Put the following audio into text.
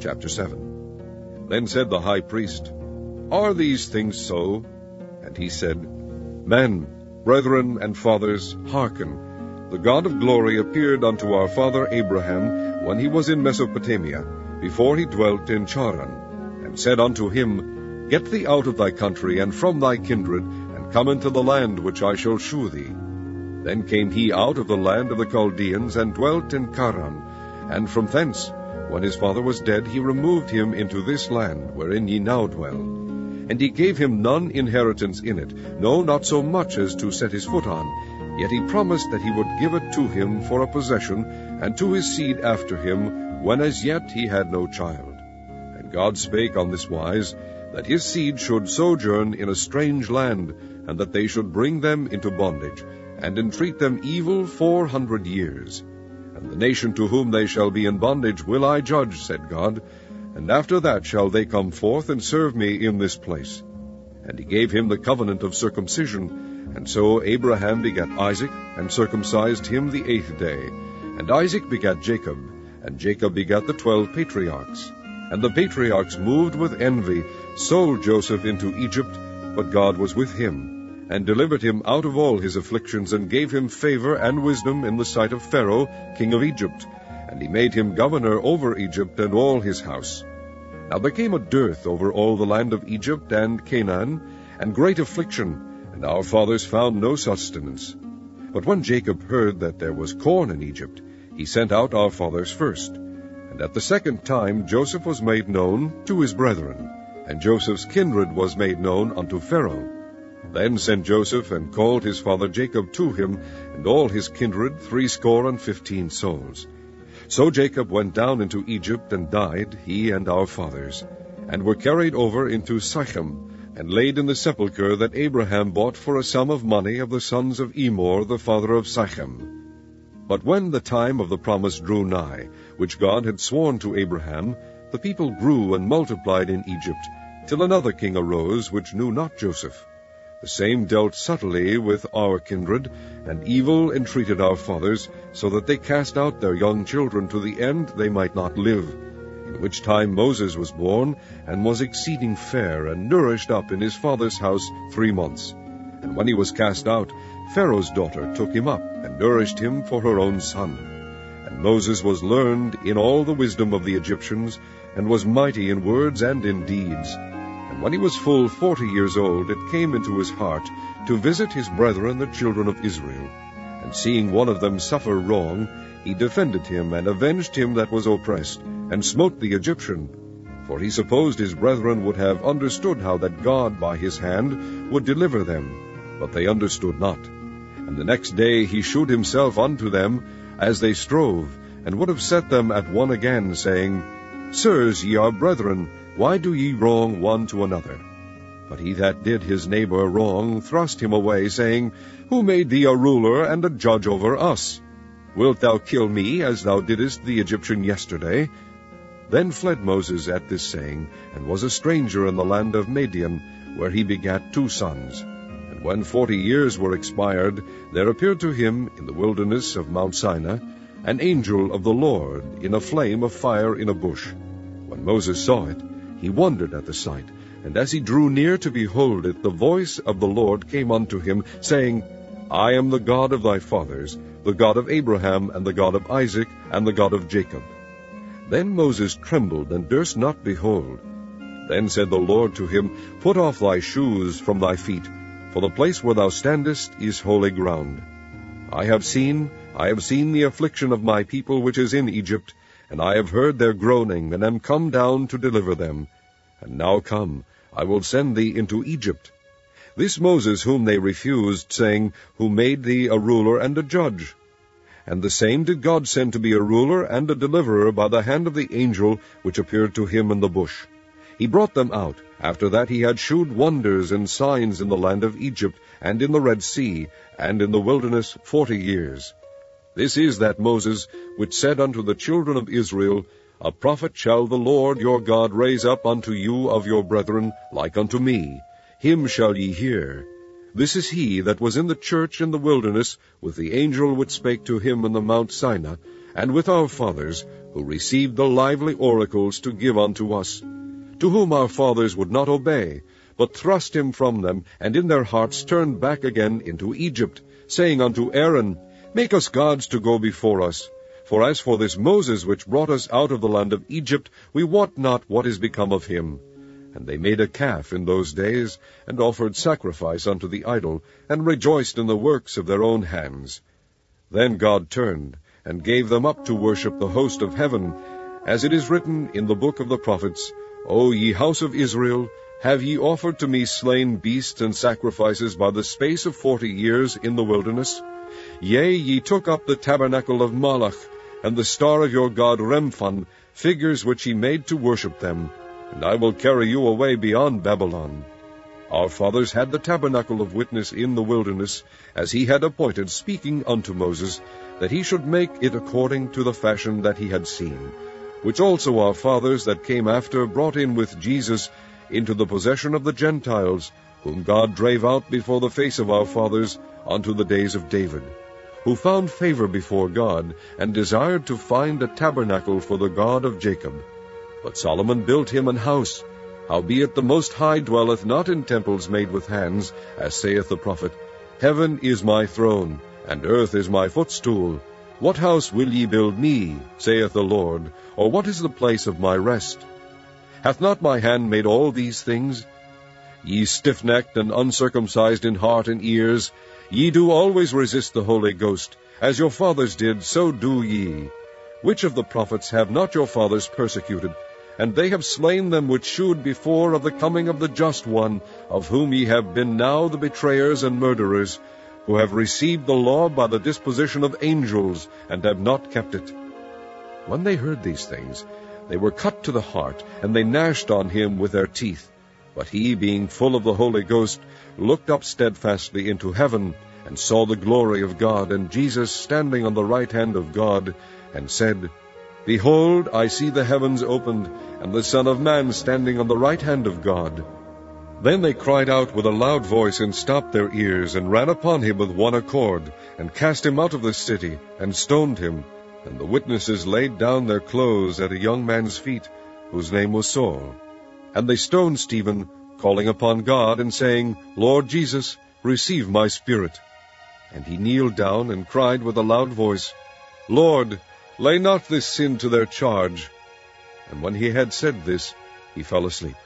Chapter 7. Then said the high priest, Are these things so? And he said, Men, brethren, and fathers, hearken. The God of glory appeared unto our father Abraham when he was in Mesopotamia, before he dwelt in Charan, and said unto him, Get thee out of thy country and from thy kindred, and come into the land which I shall shew thee. Then came he out of the land of the Chaldeans, and dwelt in Charan, and from thence, when his father was dead, he removed him into this land, wherein ye now dwell. And he gave him none inheritance in it, no, not so much as to set his foot on. Yet he promised that he would give it to him for a possession, and to his seed after him, when as yet he had no child. And God spake on this wise, that his seed should sojourn in a strange land, and that they should bring them into bondage, and entreat them evil 400 years. And the nation to whom they shall be in bondage will I judge, said God, and after that shall they come forth and serve me in this place. And he gave him the covenant of circumcision. And so Abraham begat Isaac, and circumcised him the 8th day. And Isaac begat Jacob, and Jacob begat the 12 patriarchs. And the patriarchs, moved with envy, sold Joseph into Egypt, but God was with him, and delivered him out of all his afflictions, and gave him favor and wisdom in the sight of Pharaoh, king of Egypt. And he made him governor over Egypt and all his house. Now there came a dearth over all the land of Egypt and Canaan, and great affliction, and our fathers found no sustenance. But when Jacob heard that there was corn in Egypt, he sent out our fathers first. And at the second time Joseph was made known to his brethren, and Joseph's kindred was made known unto Pharaoh. Then sent Joseph, and called his father Jacob to him, and all his kindred, 75 souls. So Jacob went down into Egypt, and died, he and our fathers, and were carried over into Shechem, and laid in the sepulchre that Abraham bought for a sum of money of the sons of Emor, the father of Shechem. But when the time of the promise drew nigh, which God had sworn to Abraham, the people grew and multiplied in Egypt, till another king arose, which knew not Joseph. The same dealt subtly with our kindred, and evil entreated our fathers, so that they cast out their young children to the end they might not live. In which time Moses was born, and was exceeding fair, and nourished up in his father's house 3 months. And when he was cast out, Pharaoh's daughter took him up, and nourished him for her own son. And Moses was learned in all the wisdom of the Egyptians, and was mighty in words and in deeds. And when he was full 40 years old, it came into his heart to visit his brethren the children of Israel. And seeing one of them suffer wrong, he defended him, and avenged him that was oppressed, and smote the Egyptian. For he supposed his brethren would have understood how that God by his hand would deliver them, but they understood not. And the next day he shewed himself unto them, as they strove, and would have set them at one again, saying, Sirs, ye are brethren, why do ye wrong one to another? But he that did his neighbor wrong thrust him away, saying, Who made thee a ruler and a judge over us? Wilt thou kill me, as thou didst the Egyptian yesterday? Then fled Moses at this saying, and was a stranger in the land of Madian, where he begat 2 sons. And when 40 years were expired, there appeared to him in the wilderness of Mount Sinai an angel of the Lord in a flame of fire in a bush. When Moses saw it, he wondered at the sight, and as he drew near to behold it, the voice of the Lord came unto him, saying, I am the God of thy fathers, the God of Abraham, and the God of Isaac, and the God of Jacob. Then Moses trembled, and durst not behold. Then said the Lord to him, Put off thy shoes from thy feet, for the place where thou standest is holy ground. I have seen the affliction of my people which is in Egypt, and I have heard their groaning, and am come down to deliver them. And now come, I will send thee into Egypt. This Moses whom they refused, saying, Who made thee a ruler and a judge? And the same did God send to be a ruler and a deliverer by the hand of the angel which appeared to him in the bush. He brought them out. After that he had shewed wonders and signs in the land of Egypt, and in the Red Sea, and in the wilderness 40 years. This is that Moses which said unto the children of Israel, A prophet shall the Lord your God raise up unto you of your brethren, like unto me. Him shall ye hear. This is he that was in the church in the wilderness, with the angel which spake to him in the Mount Sinai, and with our fathers, who received the lively oracles to give unto us, to whom our fathers would not obey, but thrust him from them, and in their hearts turned back again into Egypt, saying unto Aaron, Make us gods to go before us. For as for this Moses, which brought us out of the land of Egypt, we wot not what is become of him. And they made a calf in those days, and offered sacrifice unto the idol, and rejoiced in the works of their own hands. Then God turned, and gave them up to worship the host of heaven, as it is written in the book of the prophets, O ye house of Israel, have ye offered to me slain beasts and sacrifices by the space of 40 years in the wilderness? Yea, ye took up the tabernacle of Moloch, and the star of your god Remphan, figures which ye made to worship them, and I will carry you away beyond Babylon. Our fathers had the tabernacle of witness in the wilderness, as he had appointed, speaking unto Moses, that he should make it according to the fashion that he had seen, which also our fathers that came after brought in with Jesus into the possession of the Gentiles, whom God drave out before the face of our fathers unto the days of David, who found favor before God, and desired to find a tabernacle for the God of Jacob. But Solomon built him an house. Howbeit the Most High dwelleth not in temples made with hands, as saith the prophet, Heaven is my throne, and earth is my footstool. What house will ye build me, saith the Lord, or what is the place of my rest? Hath not my hand made all these things? Ye stiff-necked and uncircumcised in heart and ears, ye do always resist the Holy Ghost. As your fathers did, so do ye. Which of the prophets have not your fathers persecuted? And they have slain them which shewed before of the coming of the Just One, of whom ye have been now the betrayers and murderers, who have received the law by the disposition of angels, and have not kept it. When they heard these things, they were cut to the heart, and they gnashed on him with their teeth. But he, being full of the Holy Ghost, looked up steadfastly into heaven, and saw the glory of God, and Jesus standing on the right hand of God, and said, Behold, I see the heavens opened, and the Son of Man standing on the right hand of God. Then they cried out with a loud voice, and stopped their ears, and ran upon him with one accord, and cast him out of the city, and stoned him. And the witnesses laid down their clothes at a young man's feet, whose name was Saul. And they stoned Stephen, calling upon God, and saying, Lord Jesus, receive my spirit. And he kneeled down, and cried with a loud voice, Lord, lay not this sin to their charge. And when he had said this, he fell asleep.